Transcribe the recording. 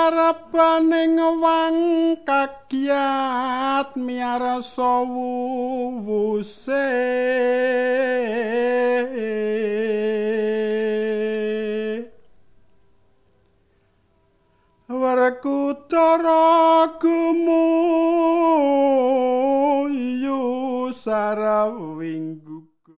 arapaning wang kagiat miarsa wuwuse Werkudara gumu yu sarawinggu